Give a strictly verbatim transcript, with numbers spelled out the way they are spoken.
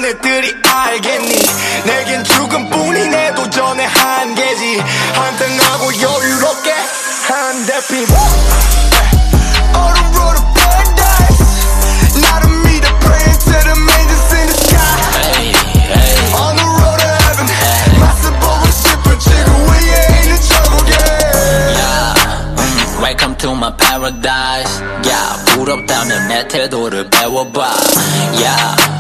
너네들이 알겠니? 내겐 죽음뿐이 내 도전의 한계지. 한탄하고 여유롭게 한 대피 On the road to paradise. 나를 믿어 praying to the angels in the sky. Hey, hey. On the road to heaven. 맛을 보고 싶은 지구 위에 있는 천국에. Yeah, welcome to my paradise. Yeah, 부럽다면 내 태도를 배워봐. Yeah.